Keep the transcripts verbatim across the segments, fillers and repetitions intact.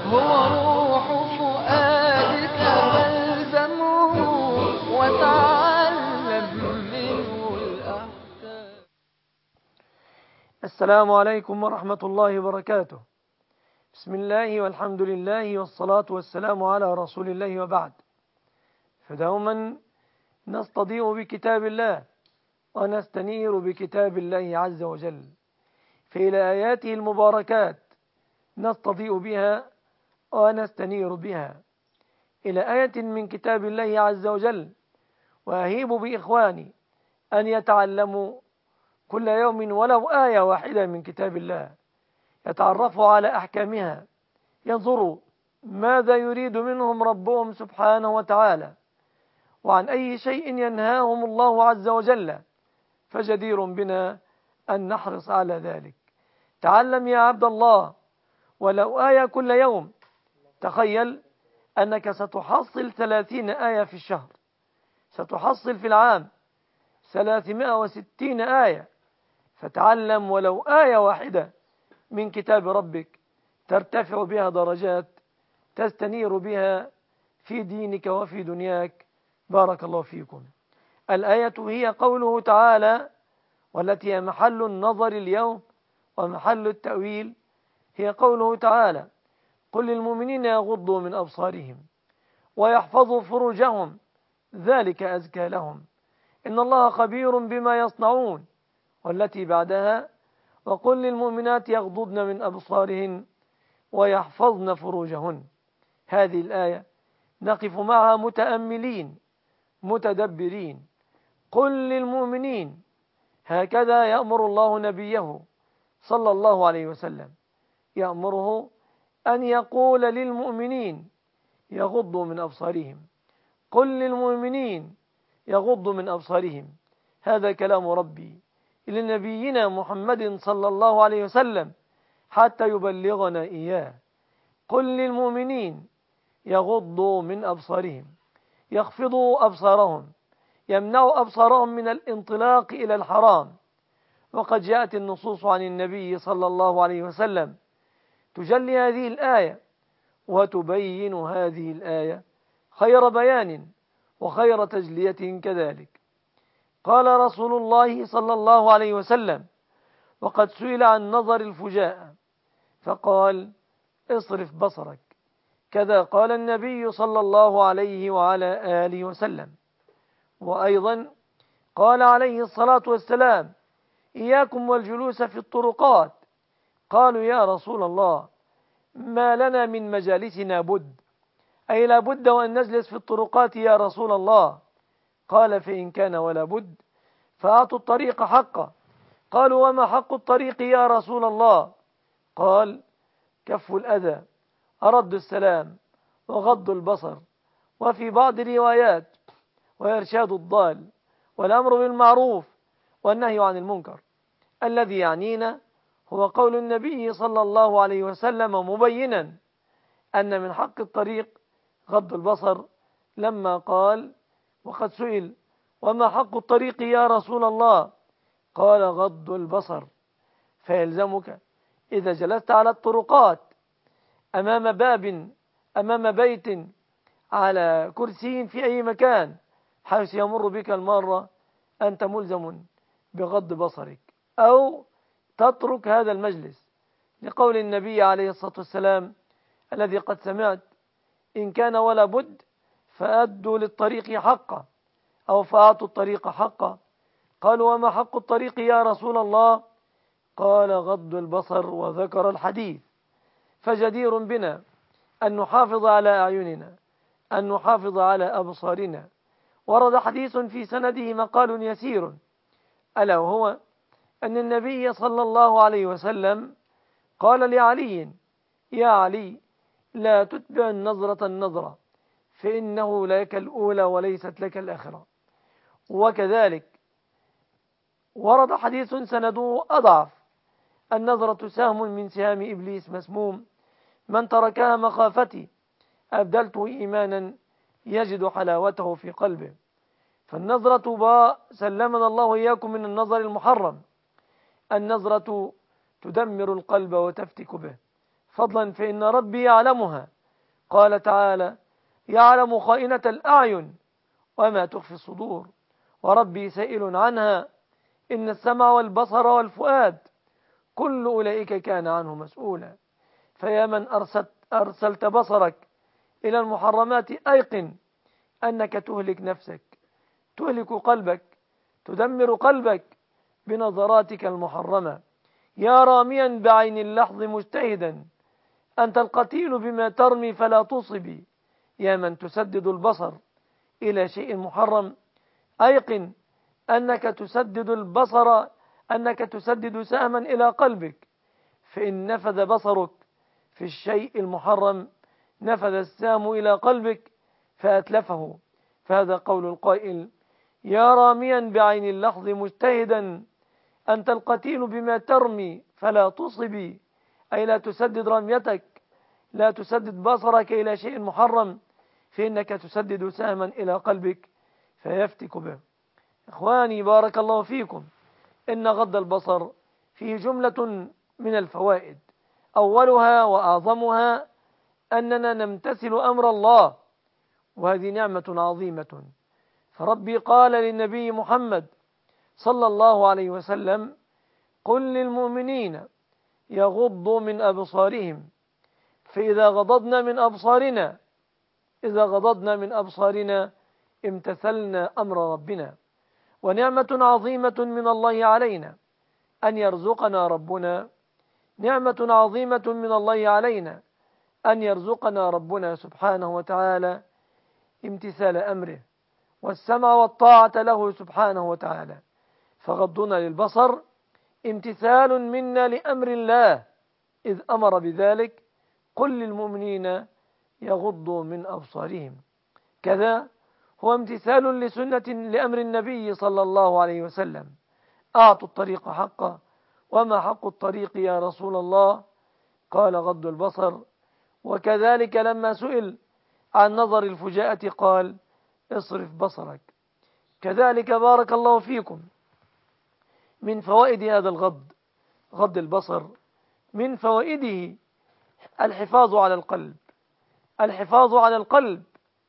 هو روح فؤادك فالزمه وتعلم منه الأحكام. السلام عليكم ورحمة الله وبركاته. بسم الله والحمد لله والصلاة والسلام على رسول الله وبعد. فدوما نستضيء بكتاب الله ونستنير بكتاب الله عز وجل، فإلى آياته المباركات نستضيء بها ونستنير بها، إلى آية من كتاب الله عز وجل. وأهيب بإخواني أن يتعلموا كل يوم ولو آية واحدة من كتاب الله، يتعرفوا على أحكامها، ينظروا ماذا يريد منهم ربهم سبحانه وتعالى، وعن أي شيء ينهاهم الله عز وجل، فجدير بنا أن نحرص على ذلك. تعلم يا عبد الله ولو آية كل يوم. تخيل أنك ستحصل ثلاثين آية في الشهر، ستحصل في العام ثلاثمائة وستين آية. فتعلم ولو آية واحدة من كتاب ربك ترتفع بها درجات، تستنير بها في دينك وفي دنياك. بارك الله فيكم. الآية هي قوله تعالى، والتي هي محل النظر اليوم ومحل التأويل، هي قوله تعالى: قل للمؤمنين يغضوا من أبصارهم ويحفظوا فروجهم ذلك أزكى لهم إن الله خبير بما يصنعون. والتي بعدها: وقل للمؤمنات يغضضن من أبصارهن ويحفظن فروجهن. هذه الآية نقف معها متأملين متدبرين. قل للمؤمنين، هكذا يأمر الله نبيه صلى الله عليه وسلم، يأمره أن يقول للمؤمنين يغضوا من أبصارهم. قل للمؤمنين يغضوا من أبصارهم. هذا كلام ربي لنبينا محمد صلى الله عليه وسلم حتى يبلغنا إياه. قل للمؤمنين يغضوا من أبصارهم، يخفضوا أبصارهم، يمنعوا أبصارهم من الانطلاق إلى الحرام. وقد جاءت النصوص عن النبي صلى الله عليه وسلم تجلي هذه الآية وتبين هذه الآية خير بيان وخير تجلية كذلك. قال رسول الله صلى الله عليه وسلم وقد سئل عن نظر الفجاء فقال: اصرف بصرك. كذا قال النبي صلى الله عليه وعلى آله وسلم. وأيضا قال عليه الصلاة والسلام: إياكم والجلوس في الطرقات. قالوا: يا رسول الله، ما لنا من مجالسنا بد، أي لا بد وأن نجلس في الطرقات يا رسول الله. قال: فإن كان ولا بد فأعطوا الطريق حقه. قالوا: وما حق الطريق يا رسول الله؟ قال: كف الأذى، رد السلام، وغض البصر، وفي بعض الروايات وإرشاد الضال، والأمر بالمعروف والنهي عن المنكر. الذي يعنينا هو قول النبي صلى الله عليه وسلم مبينا أن من حق الطريق غض البصر، لما قال وقد سئل: وما حق الطريق يا رسول الله؟ قال: غض البصر. فيلزمك إذا جلست على الطرقات، أمام باب، أمام بيت، على كرسي في أي مكان، حيث يمر بك المارة، أنت ملزم بغض بصرك أو تترك هذا المجلس، لقول النبي عليه الصلاة والسلام الذي قد سمعت: إن كان ولا بد فأدوا للطريق حقه، أو فأعطوا الطريق حقه. قالوا: وما حق الطريق يا رسول الله؟ قال: غض البصر، وذكر الحديث. فجدير بنا أن نحافظ على أعيننا، أن نحافظ على أبصارنا. ورد حديث في سنده مقال يسير، ألا وهو أن النبي صلى الله عليه وسلم قال لعلي: يا علي، لا تتبع النظرة النظرة، فإنه لك الأولى وليست لك الآخرة. وكذلك ورد حديث سنده أضعف: النظرة سهم من سهام إبليس مسموم، من تركها مخافتي أبدلته إيمانا يجد حلاوته في قلبه. فالنظرة باء، سلمنا الله إياكم من النظر المحرم. النظرة تدمر القلب وتفتك به، فضلا فإن ربي يعلمها. قال تعالى: يعلم خائنة الأعين وما تخفي الصدور، وربي سائل عنها، إن السمع والبصر والفؤاد كل أولئك كان عنه مسؤولا. فيا من أرسلت, أرسلت بصرك إلى المحرمات أيقن أنك تهلك نفسك، تهلك قلبك، تدمر قلبك بنظراتك المحرمة. يا راميا بعين اللحظ مجتهدا، أنت القتيل بما ترمي فلا تصبي. يا من تسدد البصر إلى شيء محرم أيقن أنك تسدد البصر أنك تسدد سهما إلى قلبك، فإن نفذ بصرك في الشيء المحرم نفذ السام إلى قلبك فأتلفه. فهذا قول القائل: يا راميا بعين اللحظ مجتهدا، أنت القتيل بما ترمي فلا تصبي. أي لا تسدد رميتك، لا تسدد بصرك إلى شيء محرم، فإنك تسدد سهما إلى قلبك فيفتك به. إخواني بارك الله فيكم، إن غض البصر فيه جملة من الفوائد، أولها وأعظمها أننا نمتثل أمر الله، وهذه نعمة عظيمة. فربي قال للنبي محمد صلى الله عليه وسلم: قل للمؤمنين يغضوا من أبصارهم. فإذا غضضنا من أبصارنا إذا غضضنا من أبصارنا امتثلنا أمر ربنا. ونعمة عظيمة من الله علينا أن يرزقنا ربنا نعمة عظيمة من الله علينا أن يرزقنا ربنا سبحانه وتعالى امتثال أمره والسمع والطاعة له سبحانه وتعالى. فغضنا للبصر امتثال منا لأمر الله، إذ أمر بذلك: قل للمؤمنين يغضوا من أبصارهم. كذا هو امتثال لسنة لأمر النبي صلى الله عليه وسلم: أعطوا الطريق حقه. وما حق الطريق يا رسول الله؟ قال: غض البصر. وكذلك لما سئل عن نظر الفجاءة قال: اصرف بصرك. كذلك بارك الله فيكم، من فوائد هذا الغض غض البصر، من فوائده الحفاظ على القلب الحفاظ على القلب.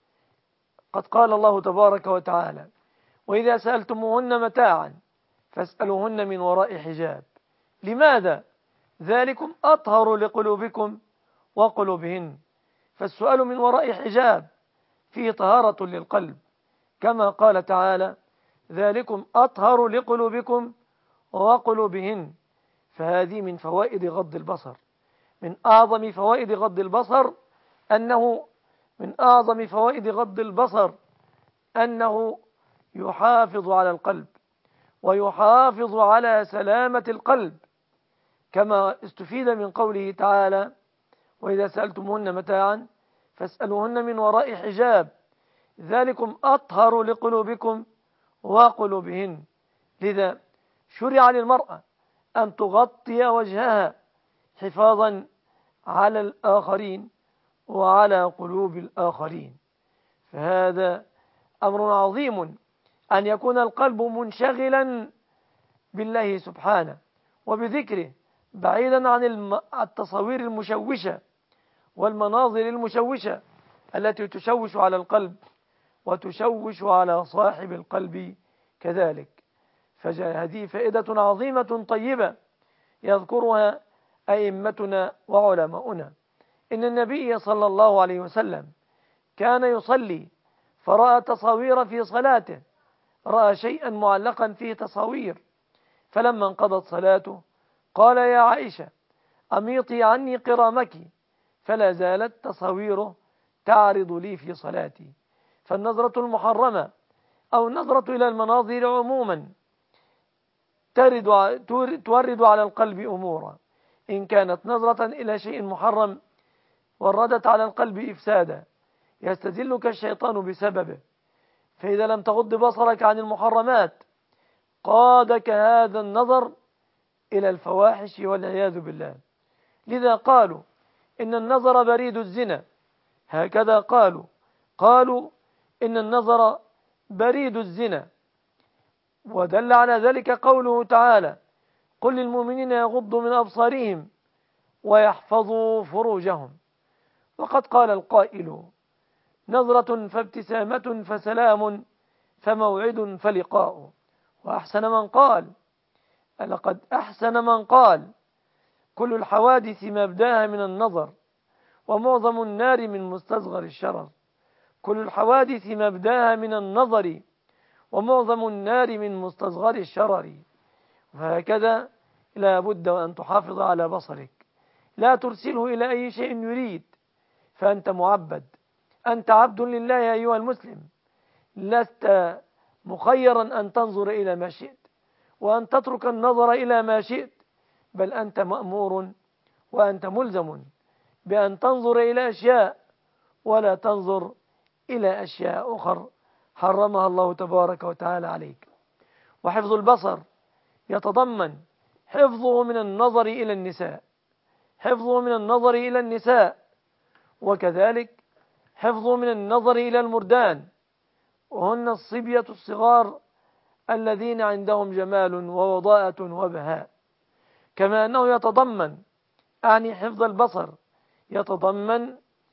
قد قال الله تبارك وتعالى: وإذا سألتموهن متاعا فاسألوهن من وراء حجاب. لماذا؟ ذلكم أطهر لقلوبكم وقلوبهن. فالسؤال من وراء حجاب فيه طهارة للقلب، كما قال تعالى: ذلكم أطهر لقلوبكم وقلوبهن. فهذه من فوائد غض البصر. من أعظم فوائد غض البصر أنه من أعظم فوائد غض البصر أنه يحافظ على القلب ويحافظ على سلامة القلب، كما استفيد من قوله تعالى: وإذا سألتموهن متاعا فاسألوهن من وراء حجاب ذلكم أطهر لقلوبكم وقلوبهن. لذا شرع للمرأة أن تغطي وجهها حفاظا على الآخرين وعلى قلوب الآخرين. فهذا أمر عظيم، أن يكون القلب منشغلا بالله سبحانه وبذكره، بعيدا عن التصوير المشوشة والمناظر المشوشة التي تشوش على القلب وتشوش على صاحب القلب كذلك. فهذه فائدة عظيمة طيبة يذكرها أئمتنا وعلماؤنا. إن النبي صلى الله عليه وسلم كان يصلي فرأى تصاوير في صلاته، رأى شيئا معلقا فيه تصاوير، فلما انقضت صلاته قال: يا عائشة أميطي عني قرامك، فلا زالت تصاويره تعرض لي في صلاتي. فالنظرة المحرمة أو النظرة إلى المناظر عموما تورد على القلب أمورا. إن كانت نظرة إلى شيء محرم وردت على القلب إفسادا يستذلك الشيطان بسببه. فإذا لم تغض بصرك عن المحرمات قادك هذا النظر إلى الفواحش والعياذ بالله. لذا قالوا إن النظر بريد الزنا، هكذا قالوا قالوا إن النظر بريد الزنا. ودل على ذلك قوله تعالى: قل للمؤمنين يغضوا من أبصارهم ويحفظوا فروجهم. وقد قال القائل: نظرة فابتسامة فسلام، فموعد فلقاء. وأحسن من قال: لقد أحسن من قال: كل الحوادث مبداها من النظر، ومعظم النار من مستصغر الشرر. كل الحوادث مبداها من النظر، ومعظم النار من مستصغر الشرر. وهكذا لا بد وأن تحافظ على بصرك، لا ترسله إلى أي شيء يريد، فأنت معبد، أنت عبد لله يا أيها المسلم. لست مخيرا أن تنظر إلى ما شئت وأن تترك النظر إلى ما شئت، بل أنت مأمور وأنت ملزم بأن تنظر إلى أشياء ولا تنظر إلى أشياء أخرى حرمها الله تبارك وتعالى عليك. وحفظ البصر يتضمن حفظه من النظر إلى النساء، حفظه من النظر إلى النساء، وكذلك حفظه من النظر إلى المردان، وهن الصبية الصغار الذين عندهم جمال ووضاءة وبهاء. كما أنه يتضمن، أعني حفظ البصر يتضمن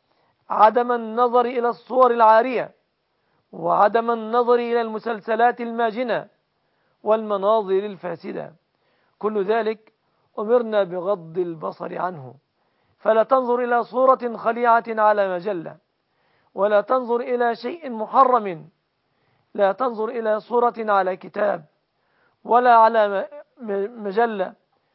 عدم النظر إلى الصور العارية، وعدم النظر إلى المسلسلات الماجنة والمناظر الفاسدة. كل ذلك أمرنا بغض البصر عنه، فلا تنظر إلى صورة خليعة على مجلة، ولا تنظر إلى شيء محرم، لا تنظر إلى صورة على كتاب ولا على مجلة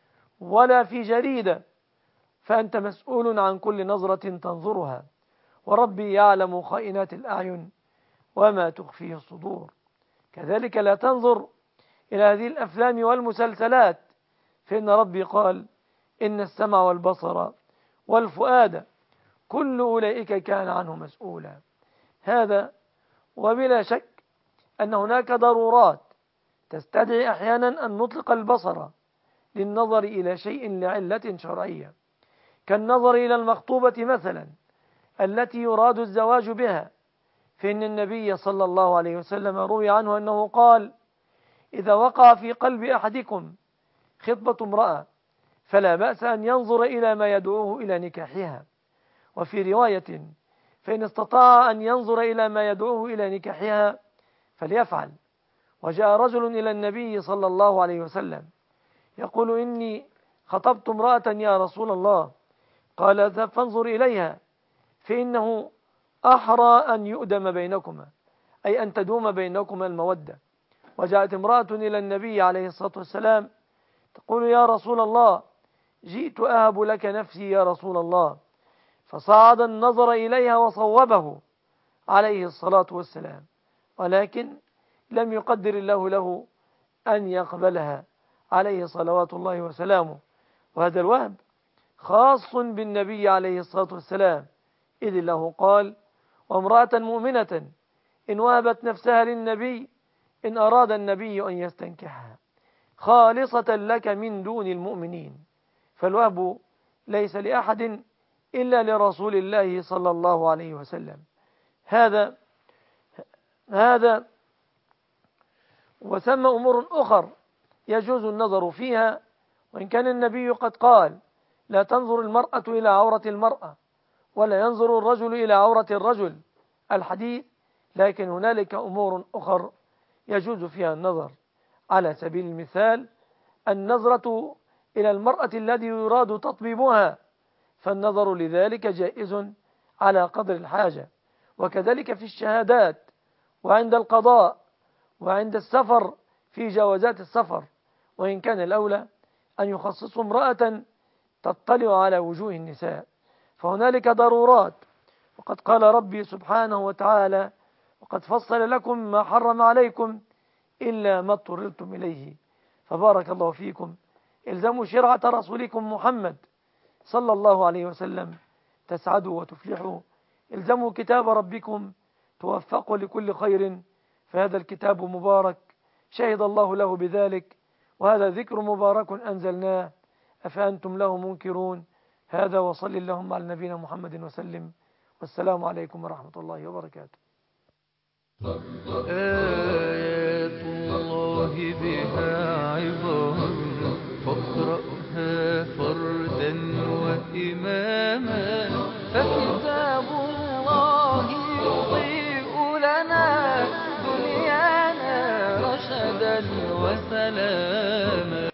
ولا في جريدة، فأنت مسؤول عن كل نظرة تنظرها، وربي يعلم خائنات الأعين وما تخفيه الصدور. كذلك لا تنظر إلى هذه الأفلام والمسلسلات، فإن ربي قال: إن السمع والبصر والفؤاد كل أولئك كان عنه مسؤولا. هذا وبلا شك أن هناك ضرورات تستدعي أحيانا أن نطلق البصر للنظر إلى شيء لعلة شرعية، كالنظر إلى المخطوبة مثلا التي يراد الزواج بها، فإن النبي صلى الله عليه وسلم روي عنه أنه قال: إذا وقع في قلب أحدكم خطبة امرأة فلا بأس أن ينظر إلى ما يدعوه إلى نكاحها. وفي رواية: فإن استطاع أن ينظر إلى ما يدعوه إلى نكاحها فليفعل. وجاء رجل إلى النبي صلى الله عليه وسلم يقول: إني خطبت امرأة يا رسول الله. قال: اذهب فانظر إليها فإنه أحرى أن يؤدم بينكما، أي أن تدوم بينكما المودة. وجاءت امرأة إلى النبي عليه الصلاة والسلام تقول: يا رسول الله، جئت أهب لك نفسي يا رسول الله. فصعد النظر إليها وصوبه عليه الصلاة والسلام، ولكن لم يقدر الله له أن يقبلها عليه صلوات الله وسلامه. وهذا الوهب خاص بالنبي عليه الصلاة والسلام، إذ الله قال: وامرأة مؤمنة إن وهبت نفسها للنبي إن أراد النبي أن يستنكحها خالصة لك من دون المؤمنين. فالوهب ليس لأحد إلا لرسول الله صلى الله عليه وسلم. هذا هذا وثم أمور أخر يجوز النظر فيها، وإن كان النبي قد قال: لا تنظر المرأة إلى عورة المرأة ولا ينظر الرجل إلى عورة الرجل الحديث، لكن هنالك أمور أخر يجوز فيها النظر. على سبيل المثال: النظرة إلى المرأة التي يراد تطبيبها، فالنظر لذلك جائز على قدر الحاجة. وكذلك في الشهادات وعند القضاء وعند السفر في جوازات السفر، وإن كان الأولى أن يخصصوا امرأة تطلع على وجوه النساء، فهنالك ضرورات. وقد قال ربي سبحانه وتعالى: وقد فصل لكم ما حرم عليكم إلا ما اضطررتم إليه. فبارك الله فيكم، الزموا شرعة رسولكم محمد صلى الله عليه وسلم تسعدوا وتفلحوا، الزموا كتاب ربكم توفقوا لكل خير، فهذا الكتاب مبارك شهد الله له بذلك، وهذا ذكر مبارك أنزلناه أفأنتم له منكرون. هذا وصل اللهم على نبينا محمد وسلم، والسلام عليكم ورحمة الله وبركاته. آيات الله بها عبر، فاقرأها فردا إماما فكتاب الله يضيء لنا دنيانا رشدا وسلاما.